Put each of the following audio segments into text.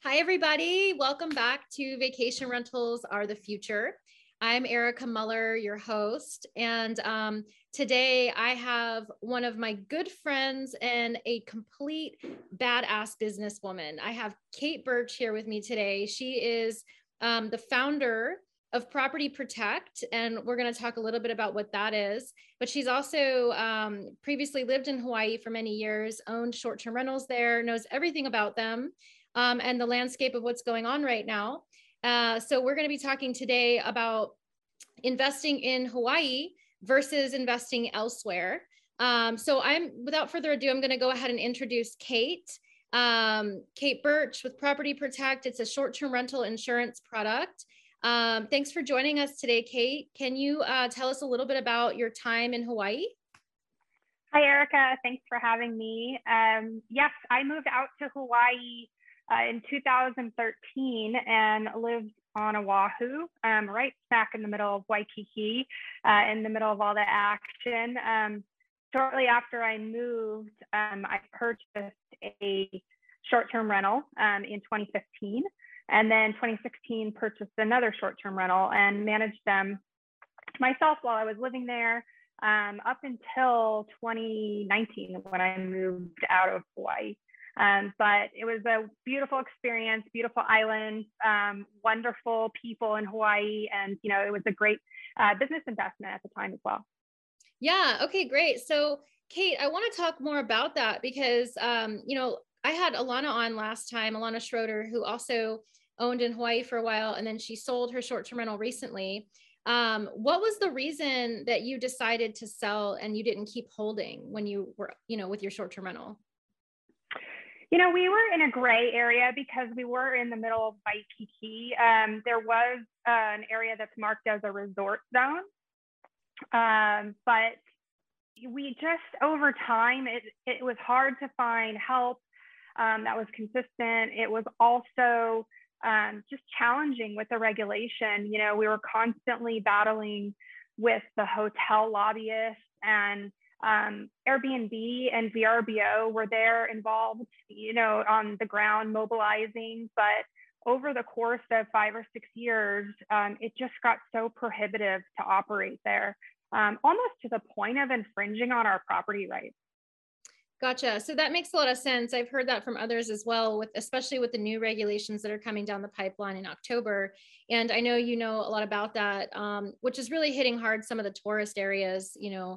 Hi, everybody. Welcome back to Vacation Rentals Are the Future. I'm Erica Muller, your host. And today I have one of my good friends and a complete badass businesswoman. I have Kate Birch here with me today. She is the founder of Property Protect, and we're going to talk a little bit about what that is. But she's also previously lived in Hawaii for many years, owned short-term rentals there, knows everything about them. And the landscape of what's going on right now. So we're going to be talking today about investing in Hawaii versus investing elsewhere. Without further ado, I'm going to go ahead and introduce Kate. Kate Birch with Property Protect. It's a short-term rental insurance product. Thanks for joining us today, Kate. Can you tell us a little bit about your time in Hawaii? Hi, Erica. Thanks for having me. Yes, I moved out to Hawaii in 2013 and lived on Oahu, right smack in the middle of Waikiki, in the middle of all the action. Shortly after I moved, I purchased a short-term rental in 2015, and then 2016 purchased another short-term rental and managed them myself while I was living there up until 2019 when I moved out of Hawaii. But it was a beautiful experience, beautiful island, wonderful people in Hawaii. And, it was a great business investment at the time as well. Yeah. Okay, great. So Kate, I want to talk more about that because, I had Alana on last time, Alana Schroeder, who also owned in Hawaii for a while, and then she sold her short-term rental recently. What was the reason that you decided to sell and you didn't keep holding when you were, with your short-term rental? We were in a gray area because we were in the middle of Waikiki. There was an area that's marked as a resort zone. But we just, over time, it was hard to find help that was consistent. It was also just challenging with the regulation. We were constantly battling with the hotel lobbyists, and Airbnb and VRBO were there involved, on the ground mobilizing. But over the course of 5 or 6 years, it just got so prohibitive to operate there, almost to the point of infringing on our property rights. Gotcha. So that makes a lot of sense. I've heard that from others as well, especially with the new regulations that are coming down the pipeline in October. And I know you know a lot about that, which is really hitting hard some of the tourist areas,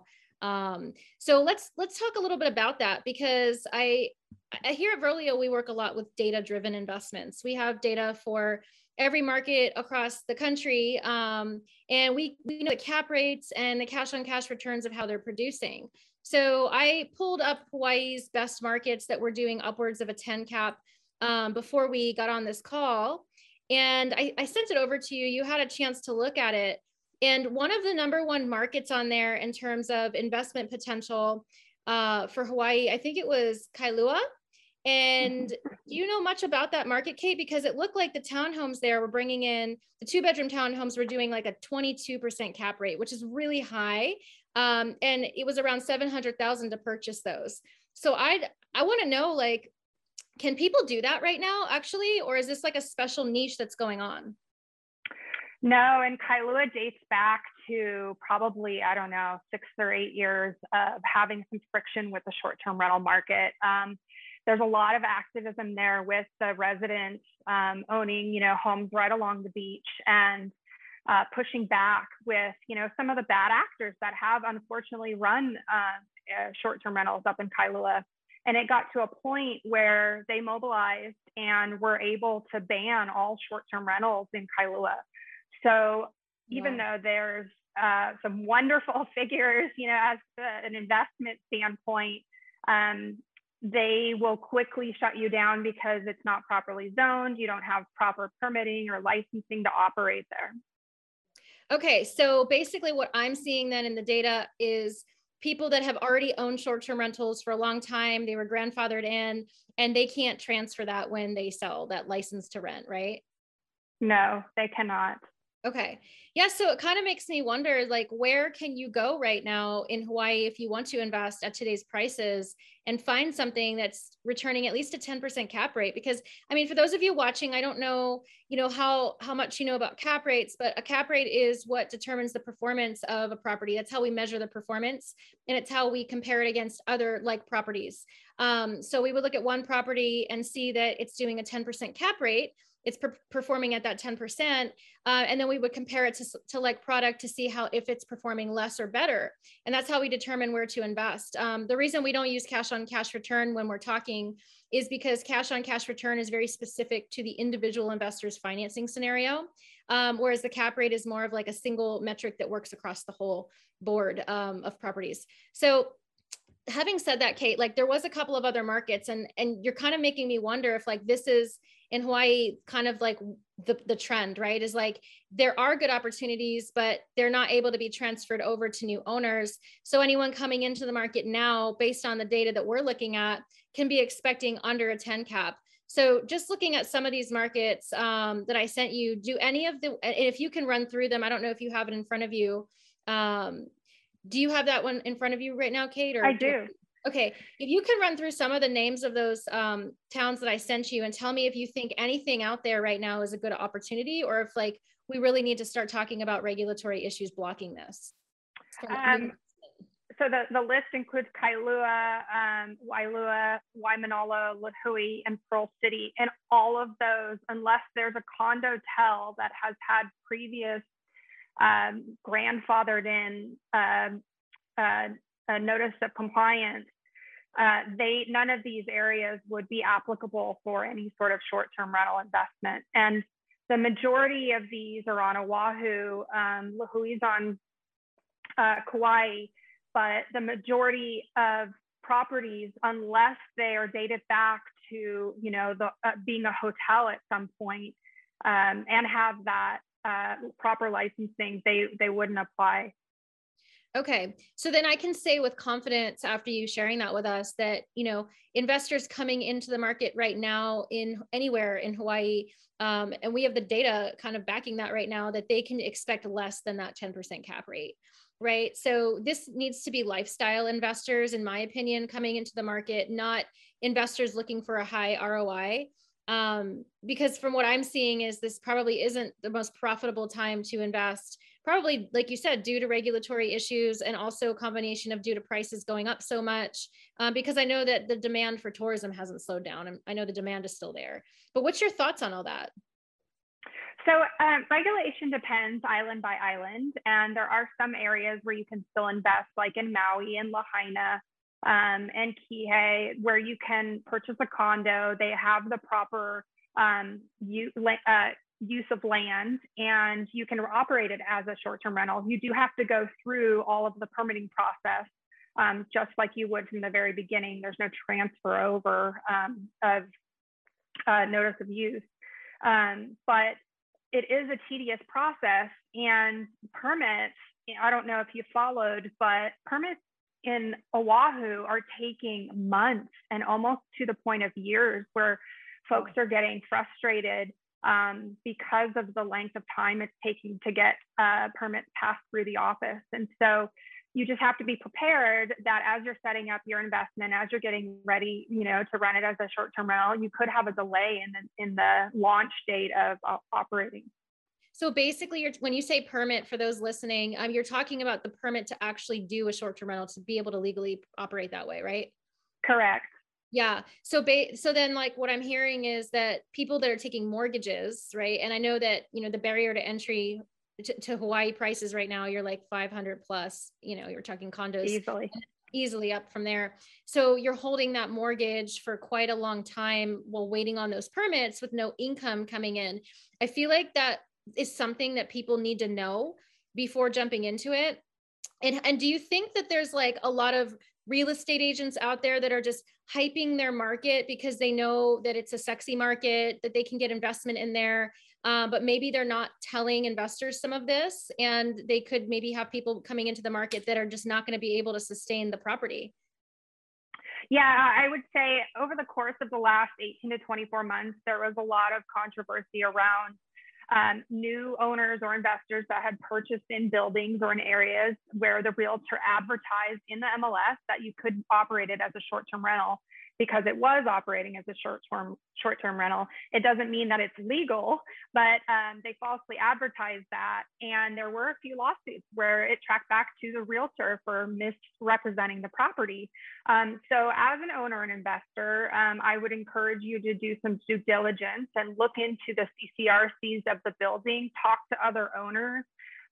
So let's talk a little bit about that, because I here at Verlio, we work a lot with data-driven investments. We have data for every market across the country, and we know the cap rates and the cash-on-cash returns of how they're producing. So I pulled up Hawaii's best markets that were doing upwards of a 10 cap before we got on this call, and I sent it over to you. You had a chance to look at it. And one of the #1 markets on there in terms of investment potential for Hawaii, I think it was Kailua. And do you know much about that market, Kate? Because it looked like the townhomes there were bringing in, the 2-bedroom townhomes were doing like a 22% cap rate, which is really high. And it was around $700,000 to purchase those. So I want to know, can people do that right now, actually? Or is this like a special niche that's going on? No, and Kailua dates back to probably, 6 or 8 years of having some friction with the short-term rental market. There's a lot of activism there with the residents owning, homes right along the beach, and pushing back with, some of the bad actors that have unfortunately run short-term rentals up in Kailua. And it got to a point where they mobilized and were able to ban all short-term rentals in Kailua. So even though there's some wonderful figures, as an investment standpoint, they will quickly shut you down because it's not properly zoned. You don't have proper permitting or licensing to operate there. Okay, so basically what I'm seeing then in the data is people that have already owned short-term rentals for a long time, they were grandfathered in, and they can't transfer that when they sell that license to rent, right? No, they cannot. Okay. Yeah. So it kind of makes me wonder, like, where can you go right now in Hawaii if you want to invest at today's prices and find something that's returning at least a 10% cap rate? Because I mean, for those of you watching, I don't know, how much you know about cap rates, but a cap rate is what determines the performance of a property. That's how we measure the performance, and it's how we compare it against other like properties. So we would look at one property and see that it's doing a 10% cap rate. It's performing at that 10%. And then we would compare it to like product to see how, if it's performing less or better. And that's how we determine where to invest. The reason we don't use cash on cash return when we're talking is because cash on cash return is very specific to the individual investor's financing scenario. Whereas the cap rate is more of like a single metric that works across the whole board of properties. So having said that, Kate, like there was a couple of other markets, and you're kind of making me wonder if like this is in Hawaii kind of like the trend, right? Is like there are good opportunities, but they're not able to be transferred over to new owners. So anyone coming into the market now, based on the data that we're looking at, can be expecting under a 10 cap. So just looking at some of these markets that I sent you, do any of the, and if you can run through them, I don't know if you have it in front of you. Do you have that one in front of you right now, Kate? Or I do. Okay, if you can run through some of the names of those towns that I sent you and tell me if you think anything out there right now is a good opportunity, or if like we really need to start talking about regulatory issues blocking this. So the list includes Kailua, Wailua, Waimanalo, Lihue, and Pearl City. And all of those, unless there's a condo tel that has had previous grandfathered in a notice of compliance, none of these areas would be applicable for any sort of short-term rental investment. And the majority of these are on Oahu, Lihui's on Kauai, but the majority of properties, unless they are dated back to being a hotel at some point and have that proper licensing, they wouldn't apply. Okay. So then I can say with confidence after you sharing that with us that, investors coming into the market right now in anywhere in Hawaii, and we have the data kind of backing that right now, that they can expect less than that 10% cap rate, right? So this needs to be lifestyle investors, in my opinion, coming into the market, not investors looking for a high ROI. Because from what I'm seeing is this probably isn't the most profitable time to invest, probably like you said, due to regulatory issues, and also a combination of due to prices going up so much, because I know that the demand for tourism hasn't slowed down, and I know the demand is still there. But what's your thoughts on all that? So regulation depends island by island, and there are some areas where you can still invest, like in Maui and Lahaina and Kihei, where you can purchase a condo. They have the proper use of land, and you can operate it as a short-term rental. You do have to go through all of the permitting process, just like you would from the very beginning. There's no transfer over of notice of use, but it is a tedious process. And permits, I don't know if you followed, but permits in Oahu are taking months and almost to the point of years, where folks are getting frustrated because of the length of time it's taking to get permits passed through the office. And so you just have to be prepared that as you're setting up your investment, as you're getting ready, to run it as a short-term rental, you could have a delay in the launch date of operating. So basically, when you say permit, for those listening, you're talking about the permit to actually do a short-term rental, to be able to legally operate that way, right? Correct. Yeah. So then like what I'm hearing is that people that are taking mortgages, right? And I know that, the barrier to entry to Hawaii prices right now, you're like 500 plus, you're talking condos easily up from there. So you're holding that mortgage for quite a long time while waiting on those permits with no income coming in. I feel like that is something that people need to know before jumping into it. And do you think that there's like a lot of real estate agents out there that are just hyping their market because they know that it's a sexy market, that they can get investment in there, but maybe they're not telling investors some of this, and they could maybe have people coming into the market that are just not going to be able to sustain the property? Yeah, I would say over the course of the last 18 to 24 months, there was a lot of controversy around new owners or investors that had purchased in buildings or in areas where the realtor advertised in the MLS that you could operate it as a short-term rental because it was operating as a short-term rental. It doesn't mean that it's legal, but they falsely advertised that. And there were a few lawsuits where it tracked back to the realtor for misrepresenting the property. So as an owner and investor, I would encourage you to do some due diligence and look into the CCRCs of the building, talk to other owners,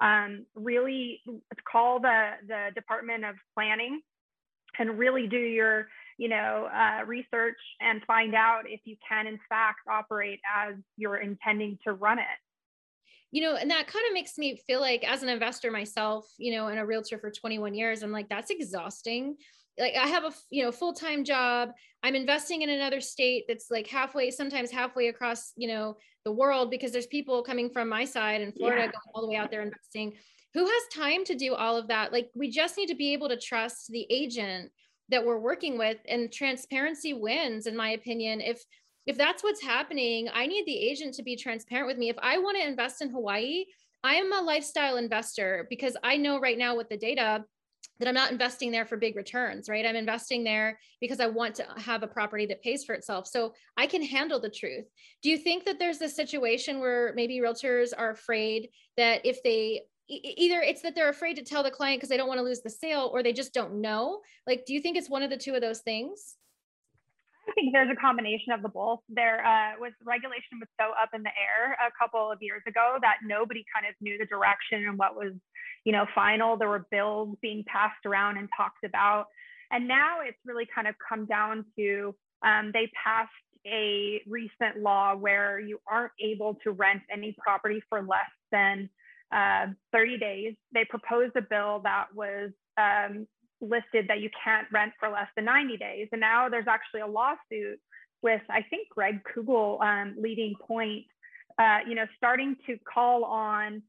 really call the Department of Planning and really do your research and find out if you can in fact operate as you're intending to run it. And that kind of makes me feel like, as an investor myself, and a realtor for 21 years, I'm like, that's exhausting. Like, I have a full-time job. I'm investing in another state that's like sometimes halfway across, the world, because there's people coming from my side in Florida going all the way out there investing. Who has time to do all of that? Like, we just need to be able to trust the agent that we're working with, and transparency wins, in my opinion. If that's what's happening, I need the agent to be transparent with me. If I want to invest in Hawaii, I am a lifestyle investor, because I know right now with the data that I'm not investing there for big returns, right? I'm investing there because I want to have a property that pays for itself. So I can handle the truth. Do you think that there's this situation where maybe realtors are afraid that if they either it's that they're afraid to tell the client because they don't want to lose the sale, or they just don't know? Like, do you think it's one of the two of those things? I think there's a combination of the both. There was regulation was so up in the air a couple of years ago that nobody kind of knew the direction and what was, final. There were bills being passed around and talked about. And now it's really kind of come down to they passed a recent law where you aren't able to rent any property for less than 30 days. They proposed a bill that was listed that you can't rent for less than 90 days. And now there's actually a lawsuit with, I think, Greg Kugel leading Point, starting to call on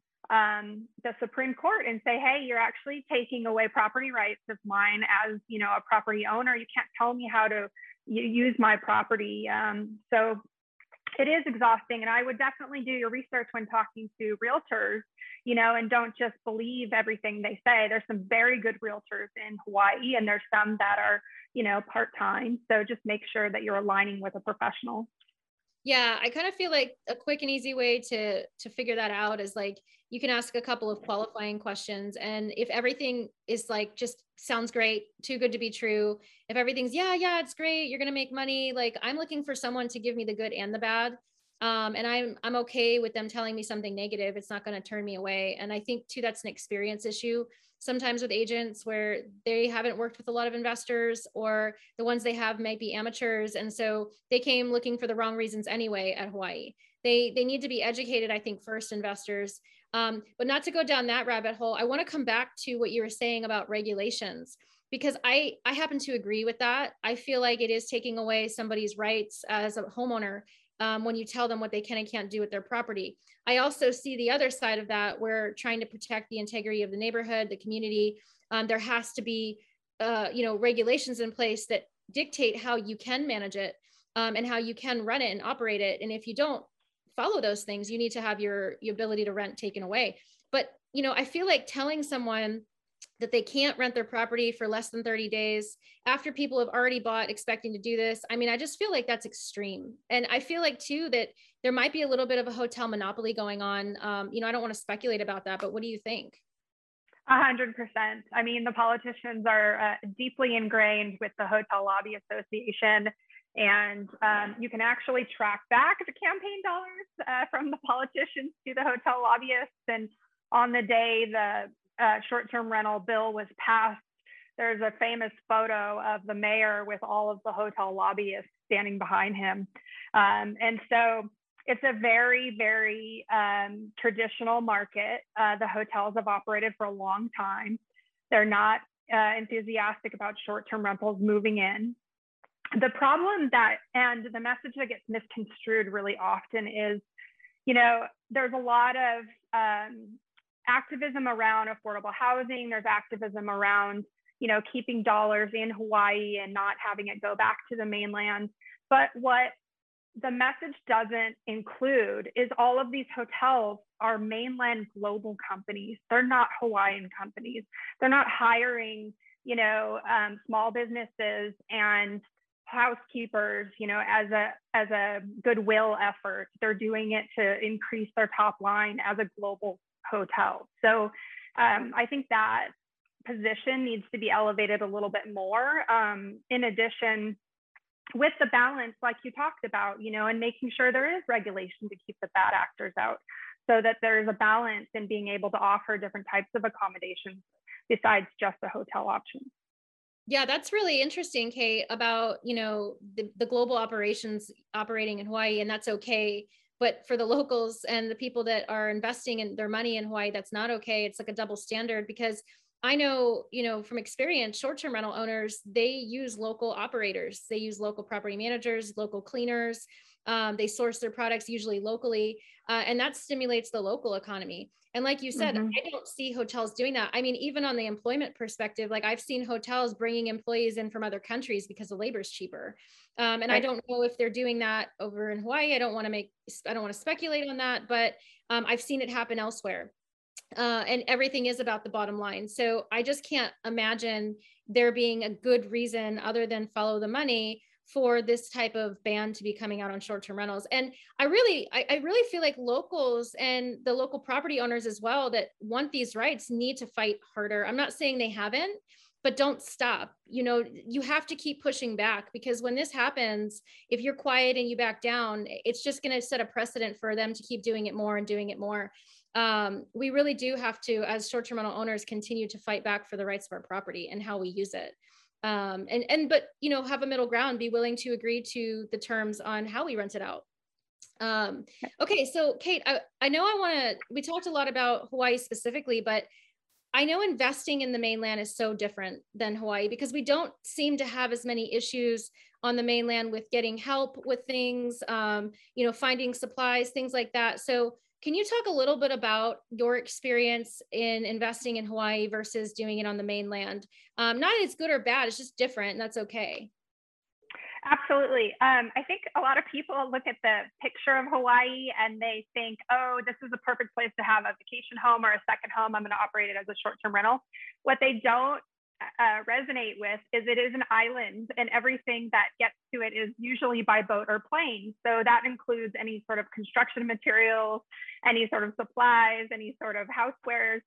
the Supreme Court and say, hey, you're actually taking away property rights of mine as, a property owner. You can't tell me how to use my property. So it is exhausting. And I would definitely do your research when talking to realtors, and don't just believe everything they say. There's some very good realtors in Hawaii, and there's some that are, part-time. So just make sure that you're aligning with a professional. Yeah, I kind of feel like a quick and easy way to figure that out is like, you can ask a couple of qualifying questions. And if everything is like, just sounds great, too good to be true. If everything's, yeah, it's great, you're going to make money. Like, I'm looking for someone to give me the good and the bad. And I'm okay with them telling me something negative. It's not going to turn me away. And I think too, that's an experience issue sometimes with agents, where they haven't worked with a lot of investors, or the ones they have might be amateurs. And so they came looking for the wrong reasons anyway at Hawaii. They need to be educated, I think, first, investors. But not to go down that rabbit hole, I want to come back to what you were saying about regulations, because I happen to agree with that. I feel like it is taking away somebody's rights as a homeowner when you tell them what they can and can't do with their property. I also see the other side of that, where trying to protect the integrity of the neighborhood, the community. There has to be, regulations in place that dictate how you can manage it, and how you can run it and operate it. And if you don't follow those things, you need to have your ability to rent taken away. But, I feel like telling someone that they can't rent their property for less than 30 days after people have already bought expecting to do this. I mean, I just feel like that's extreme. And I feel like too, that there might be a little bit of a hotel monopoly going on. I don't want to speculate about that, but what do you think? 100%. I mean, the politicians are deeply ingrained with the Hotel Lobby Association, and you can actually track back the campaign dollars from the politicians to the hotel lobbyists. And on the day the short-term rental bill was passed, there's a famous photo of the mayor with all of the hotel lobbyists standing behind him. And so it's a very, very traditional market. The hotels have operated for a long time. They're not enthusiastic about short-term rentals moving in. The problem and the message that gets misconstrued really often is, there's a lot of activism around affordable housing. There's activism around, keeping dollars in Hawaii and not having it go back to the mainland. But what the message doesn't include is all of these hotels are mainland global companies. They're not Hawaiian companies. They're not hiring, small businesses and housekeepers, as a goodwill effort. They're doing it to increase their top line as a global hotel. So I think that position needs to be elevated a little bit more. In addition, with the balance, like you talked about, and making sure there is regulation to keep the bad actors out, so that there's a balance in being able to offer different types of accommodations besides just the hotel option. Yeah, that's really interesting, Kate, about, the global operations operating in Hawaii, and that's okay. But for the locals and the people that are investing in their money in Hawaii, that's not okay. It's like a double standard, because I know, from experience, short-term rental owners, they use local operators. They use local property managers, local cleaners. They source their products usually locally, and that stimulates the local economy. And like you said, I don't see hotels doing that. I mean, even on the employment perspective, like I've seen hotels bringing employees in from other countries because the labor is cheaper. And right. I don't know if they're doing that over in Hawaii. I don't want to speculate on that, but I've seen it happen elsewhere. And everything is about the bottom line. So I just can't imagine there being a good reason other than follow the money for this type of ban to be coming out on short-term rentals. And I really feel like locals and the local property owners as well that want these rights need to fight harder. I'm not saying they haven't, but don't stop. You have to keep pushing back, because when this happens, if you're quiet and you back down, it's just going to set a precedent for them to keep doing it more and doing it more. We really do have to, as short-term rental owners, continue to fight back for the rights of our property and how we use it. But have a middle ground, be willing to agree to the terms on how we rent it out. Okay, so Kate, I know we talked a lot about Hawaii specifically, but I know investing in the mainland is so different than Hawaii, because we don't seem to have as many issues on the mainland with getting help with things, finding supplies, things like that. So can you talk a little bit about your experience in investing in Hawaii versus doing it on the mainland? Not that it's good or bad, it's just different, and that's okay. Absolutely. I think a lot of people look at the picture of Hawaii and they think, oh, this is a perfect place to have a vacation home or a second home. I'm going to operate it as a short-term rental. What they don't resonate with is it is an island, and everything that gets to it is usually by boat or plane. So that includes any sort of construction materials, any sort of supplies, any sort of housewares.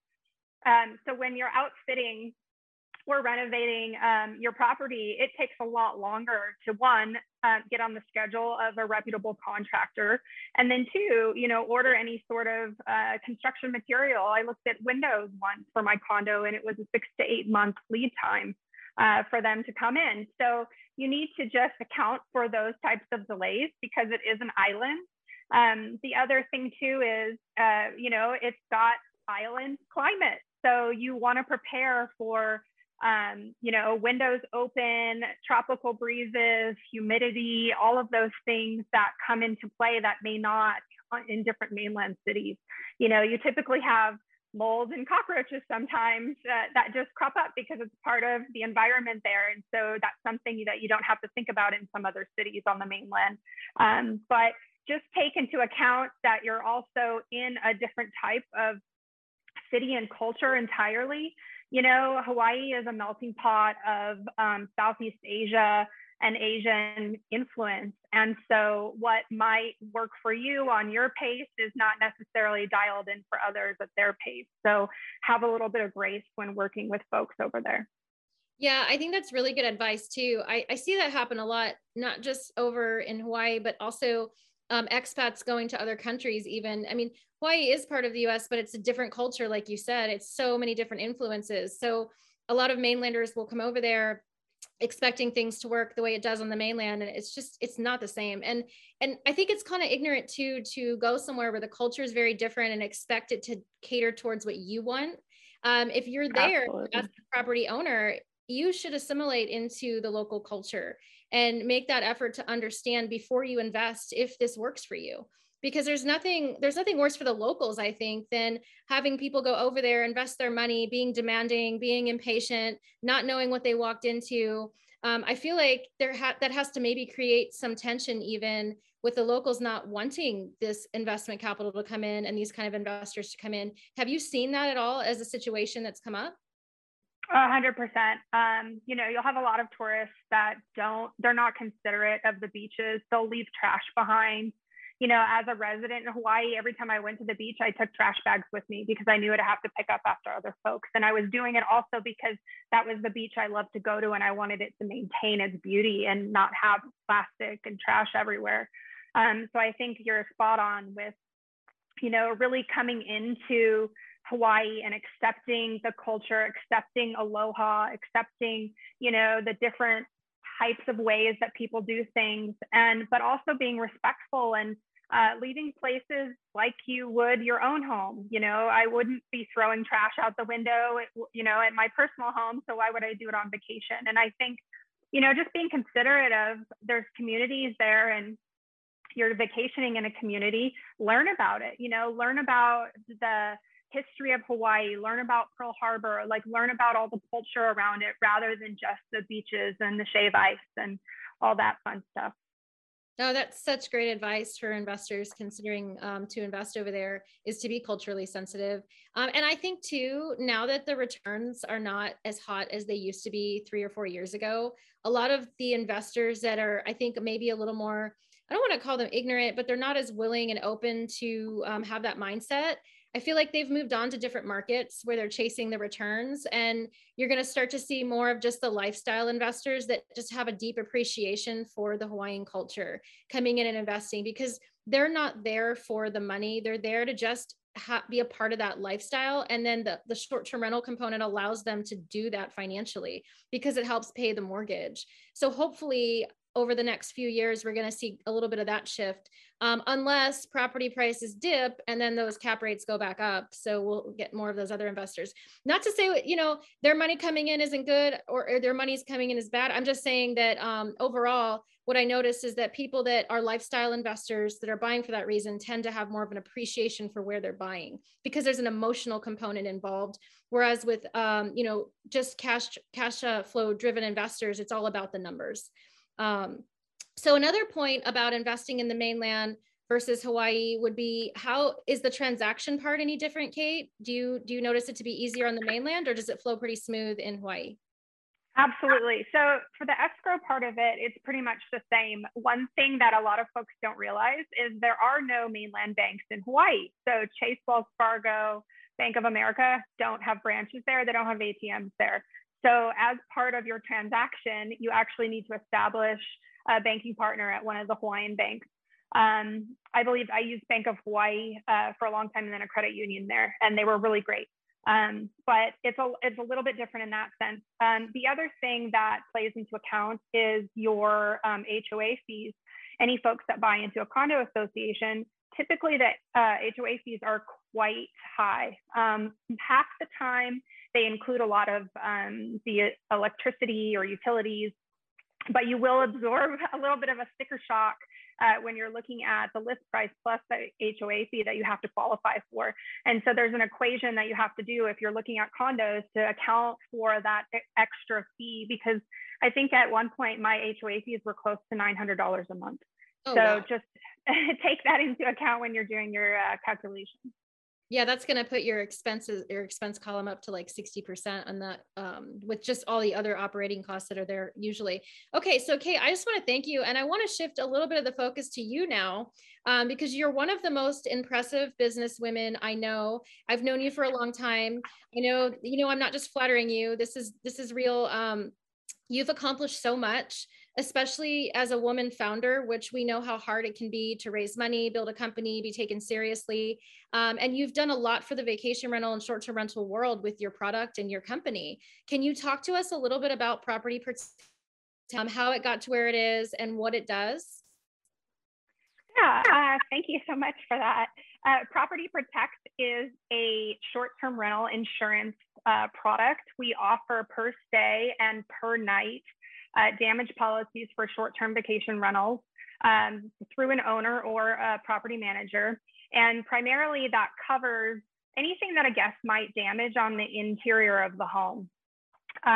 So when you're outfitting or renovating your property, it takes a lot longer to, one, get on the schedule of a reputable contractor, and then two, order any sort of construction material. I looked at windows once for my condo, and it was a 6 to 8 month lead time for them to come in. So you need to just account for those types of delays, because it is an island. The other thing too is, it's got island climate. So you want to prepare for windows open, tropical breezes, humidity, all of those things that come into play that may not in different mainland cities. You typically have mold and cockroaches sometimes that just crop up because it's part of the environment there. And so that's something that you don't have to think about in some other cities on the mainland. But just take into account that you're also in a different type of city and culture entirely. Hawaii is a melting pot of Southeast Asia and Asian influence. And so what might work for you on your pace is not necessarily dialed in for others at their pace. So have a little bit of grace when working with folks over there. Yeah, I think that's really good advice too. I see that happen a lot, not just over in Hawaii, but also expats going to other countries even. I mean, Hawaii is part of the US, but it's a different culture. Like you said, it's so many different influences. So a lot of mainlanders will come over there expecting things to work the way it does on the mainland. And it's not the same. And I think it's kind of ignorant too, to go somewhere where the culture is very different and expect it to cater towards what you want. If you're there Absolutely. as a property owner, you should assimilate into the local culture and make that effort to understand before you invest if this works for you. Because there's nothing worse for the locals, I think, than having people go over there, invest their money, being demanding, being impatient, not knowing what they walked into, I feel like that has to maybe create some tension even with the locals not wanting this investment capital to come in and these kind of investors to come in. Have you seen that at all as a situation that's come up? 100%. You'll have a lot of tourists that they're not considerate of the beaches. They'll leave trash behind. As a resident in Hawaii, every time I went to the beach, I took trash bags with me because I knew I'd have to pick up after other folks. And I was doing it also because that was the beach I loved to go to, and I wanted it to maintain its beauty and not have plastic and trash everywhere. So I think you're spot on with, really coming into Hawaii and accepting the culture, accepting aloha, accepting, the different types of ways that people do things, but also being respectful and leaving places like you would your own home. I wouldn't be throwing trash out the window, at my personal home. So why would I do it on vacation? And I think, just being considerate of there's communities there, and you're vacationing in a community, learn about it, learn about the history of Hawaii, learn about Pearl Harbor, learn about all the culture around it rather than just the beaches and the shave ice and all that fun stuff. No, that's such great advice for investors considering to invest over there, is to be culturally sensitive. And I think too, now that the returns are not as hot as they used to be 3 or 4 years ago, a lot of the investors that are, I think, maybe a little more, I don't want to call them ignorant, but they're not as willing and open to have that mindset. I feel like they've moved on to different markets where they're chasing the returns, and you're going to start to see more of just the lifestyle investors that just have a deep appreciation for the Hawaiian culture coming in and investing, because they're not there for the money. They're there to just be a part of that lifestyle. And then the short-term rental component allows them to do that financially because it helps pay the mortgage. So hopefully over the next few years, we're going to see a little bit of that shift, unless property prices dip and then those cap rates go back up. So we'll get more of those other investors. Not to say, their money coming in isn't good, or their money's coming in is bad. I'm just saying that overall, what I noticed is that people that are lifestyle investors that are buying for that reason tend to have more of an appreciation for where they're buying, because there's an emotional component involved. Whereas with, just cash flow driven investors, it's all about the numbers. So another point about investing in the mainland versus Hawaii would be, how is the transaction part any different, Kate? Do you notice it to be easier on the mainland, or does it flow pretty smooth in Hawaii? Absolutely. So for the escrow part of it, it's pretty much the same. One thing that a lot of folks don't realize is there are no mainland banks in Hawaii. So Chase, Wells Fargo, Bank of America don't have branches there. They don't have ATMs there. So as part of your transaction, you actually need to establish a banking partner at one of the Hawaiian banks. I believe I used Bank of Hawaii for a long time, and then a credit union there, and they were really great. But it's a little bit different in that sense. The other thing that plays into account is your HOA fees. Any folks that buy into a condo association, typically the HOA fees are quite high. Half the time, they include a lot of the electricity or utilities, but you will absorb a little bit of a sticker shock when you're looking at the list price plus the HOA fee that you have to qualify for. And so there's an equation that you have to do if you're looking at condos to account for that extra fee, because I think at one point my HOA fees were close to $900 a month. Oh, so wow. Just take that into account when you're doing your calculations. Yeah, that's going to put your expense column up to like 60% on that, with just all the other operating costs that are there usually. Okay, so Kate, I just want to thank you. And I want to shift a little bit of the focus to you now, because you're one of the most impressive business women I know. I've known you for a long time. I know, I'm not just flattering you. This is real. You've accomplished so much, especially as a woman founder, which we know how hard it can be to raise money, build a company, be taken seriously. And you've done a lot for the vacation rental and short-term rental world with your product and your company. Can you talk to us a little bit about Property Protect, how it got to where it is and what it does? Yeah, thank you so much for that. Property Protect is a short-term rental insurance product. We offer per stay and per night damage policies for short-term vacation rentals through an owner or a property manager. And primarily that covers anything that a guest might damage on the interior of the home.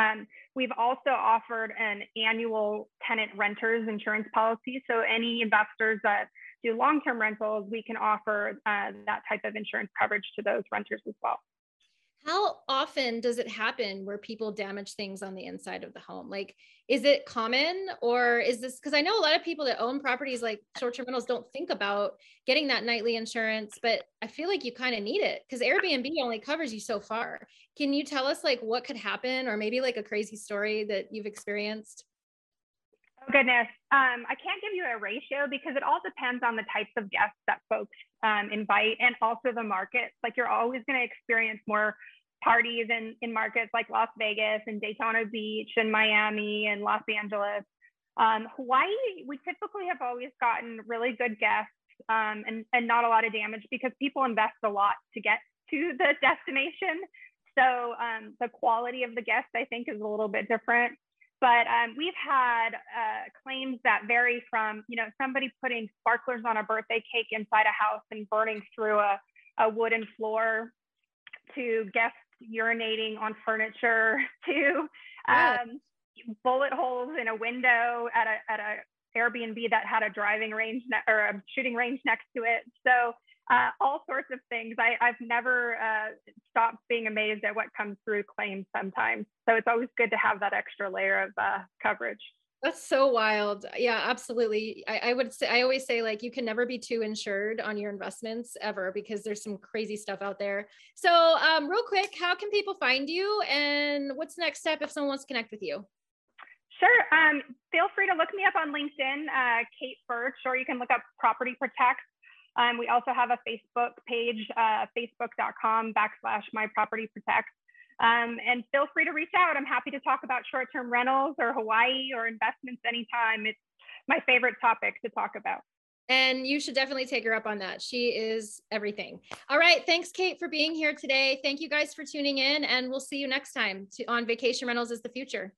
We've also offered an annual tenant renters insurance policy. So any investors that do long-term rentals, we can offer that type of insurance coverage to those renters as well. How often does it happen where people damage things on the inside of the home? Like, is it common, or is this, because I know a lot of people that own properties like short-term rentals don't think about getting that nightly insurance, but I feel like you kind of need it because Airbnb only covers you so far. Can you tell us like what could happen, or maybe like a crazy story that you've experienced? Oh goodness, I can't give you a ratio because it all depends on the types of guests that folks invite, and also the markets. Like, you're always going to experience more parties in markets like Las Vegas and Daytona Beach and Miami and Los Angeles. Hawaii, we typically have always gotten really good guests and not a lot of damage because people invest a lot to get to the destination. So the quality of the guests, I think, is a little bit different. But we've had claims that vary from, somebody putting sparklers on a birthday cake inside a house and burning through a wooden floor, to guests urinating on furniture, to bullet holes in a window at a Airbnb that had a driving range or a shooting range next to it. So all sorts of things. I've never stopped being amazed at what comes through claims sometimes. So it's always good to have that extra layer of coverage. That's so wild. Yeah, absolutely. I would say, I always say, like, you can never be too insured on your investments ever, because there's some crazy stuff out there. So real quick, how can people find you, and what's the next step if someone wants to connect with you? Sure. Feel free to look me up on LinkedIn, Kate Birch, or you can look up Property Protect. We also have a Facebook page, facebook.com/mypropertyprotect. And feel free to reach out. I'm happy to talk about short-term rentals or Hawaii or investments anytime. It's my favorite topic to talk about. And you should definitely take her up on that. She is everything. All right. Thanks, Kate, for being here today. Thank you guys for tuning in, and we'll see you next time on Vacation Rentals is the Future.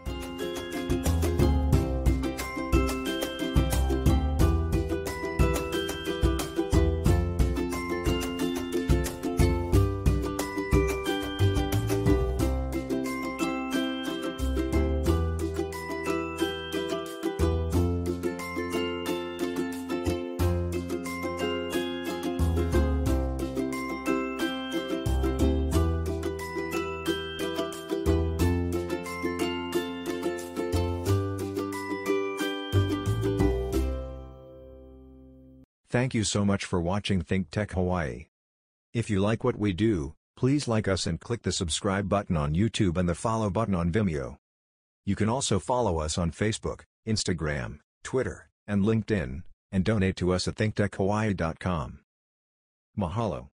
Thank you so much for watching Think Tech Hawaii. If you like what we do, please like us and click the subscribe button on YouTube and the follow button on Vimeo. You can also follow us on Facebook, Instagram, Twitter, and LinkedIn, and donate to us at thinktechhawaii.com. Mahalo.